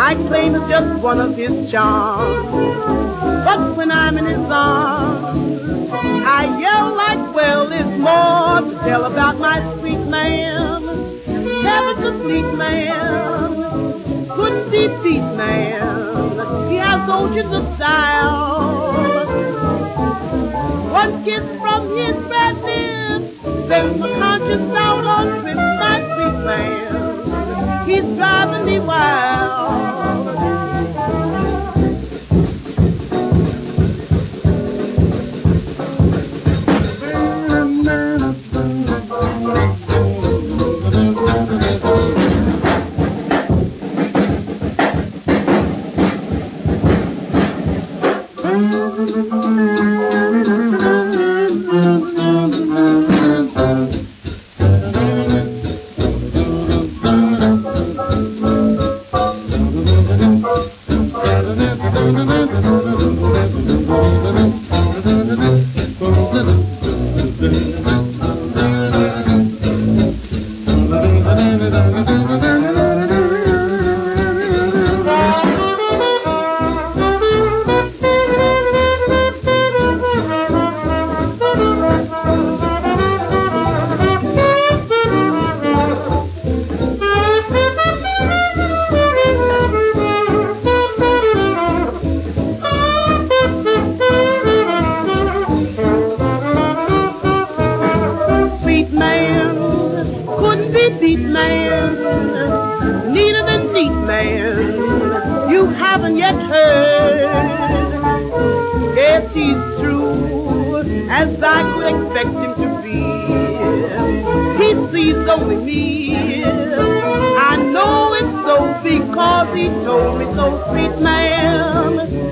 I claim it's just one of his charms. But when I'm in his arms, I yell like, well, it's more to tell about my sweet man. Heaven's a sweet man, couldn't be beat, man. He has oceans of style. One kiss from his red lips sends my conscience out on trips, my sweet man. He's driving me wild. Beat man, neater than neat man, you haven't yet heard. Yes, he's true, as I could expect him to be. He sees only me, I know it's so because he told me so, sweet man.